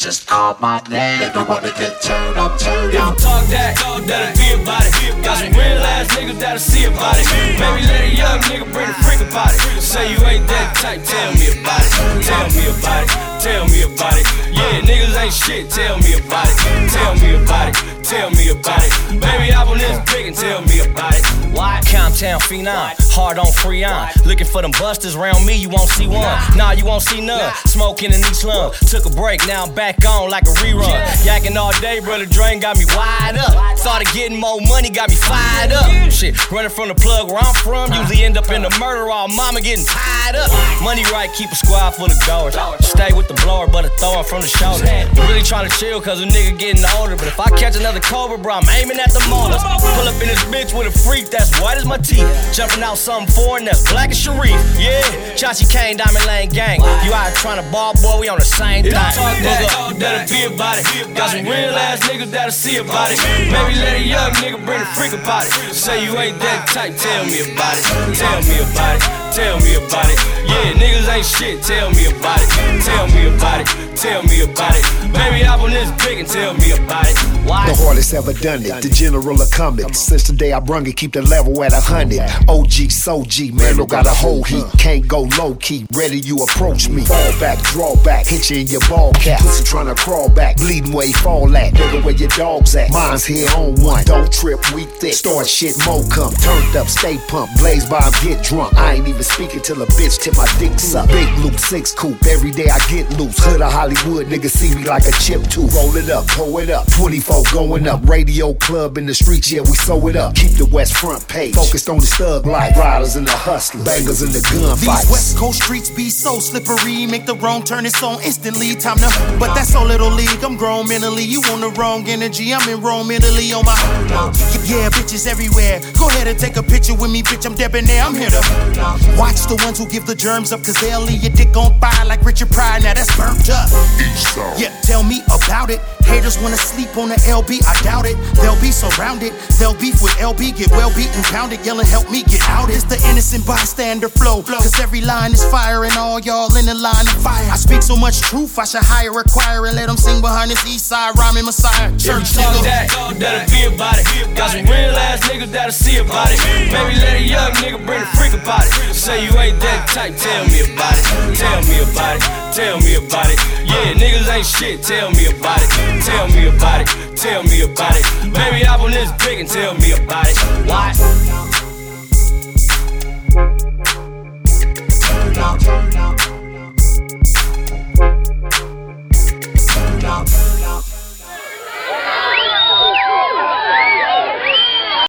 just call my name. If you wanna get turned up, turn up. If you talk that, that'll be about it. Got some real ass niggas that'll see about it. Maybe let a young nigga bring a freak about it. Say you ain't that type, tell me about it. Tell me about it, tell me about it. Yeah, niggas ain't shit, tell me about it. Tell me about it, tell me about it. Baby, hop on this big and tell me about it. Why? Comptown phenom, hard on Freon. Looking for them busters around me, you won't see one. Nah, you won't see none. Smoking in each slum. Took a break, now I'm back on like a rerun. Yakking all day, brother Drain got me wide up. Started getting more money, got me fired up. Shit, running from the plug where I'm from. Usually end up in the murder, all mama getting tied up. Money right, keep a squad full of goers. Stay with the blower, but I throw it from the shoulder. Really trying to chill, cause a nigga getting older. But if I catch another Cobra, bro, I'm aiming at the molars. Pull up in this bitch with a freak that's white as my teeth. Jumping out something foreign that's black as Sharif. Yeah, Chachi Kane, Diamond Lane gang. You out here trying to ball, boy, we on the same thing. Talk that, that'll be about it. Got some real ass niggas that'll see about it. Maybe let a young nigga bring a freak about it. Say you ain't that type, tell me about it. Tell me about it, tell me about it. Yeah, niggas ain't shit, tell me about it. Tell me about it, tell me about it. Baby, hop on this big and tell me about it. Why? The hardest ever done it, the general of coming. Since the day I brung it, keep the level at 100. OG, so G, man, no got a whole heat. Can't go low key, ready you approach me. Fall back, draw back, hit you in your ball cap. Pussy tryna crawl back, bleeding where you fall at. Nigga, where your dogs at? Mine's here on one. Don't trip, we thick. Start shit, mo come. Turned up, stay pumped. Blaze by, get drunk. I ain't even speaking till a bitch tip my dick suck. Big loop, 6 coupe. Every day I get loose. Hood of Hollywood, niggas see me like a chip too. Roll it up, pull it up. 24 going up. Radio club in the streets, yeah, we sew it up. Keep the West front page. Focused on the thug life. Riders and the hustlers. Bangers and the gunfights. These West Coast streets be so slippery. Make the wrong turn, it's on instantly. Time to, but that's so little league. I'm grown mentally. You on the wrong energy. I'm in Rome, Italy on my. Yeah, bitches everywhere. Go ahead and take a picture with me, bitch. I'm debonair. I'm here to watch the ones who give the germs up, cause they'll leave your dick on fire like Richard Pryor. Now that's burnt up. Yeah, tell me about it. Haters wanna sleep on the LB, I doubt it. They'll be surrounded. They'll beef with LB, get well beaten, pounded, yelling, help me get out. It's the innocent bystander flow. Cause every line is fire and all y'all in the line of fire. I speak so much truth, I should hire a choir and let them sing behind this east side rhyming Messiah. Church nigga. That'll be about it. Got some real ass niggas that'll see about it. Maybe let a young nigga bring a freak about it. Say you ain't that type, tell me about it. Tell me about it, tell me about it. Yeah, niggas ain't shit, tell me about it. Tell me about it, tell me about it. Baby, hop on this big and tell me about it. Why? Turn up, turn up. Turn up.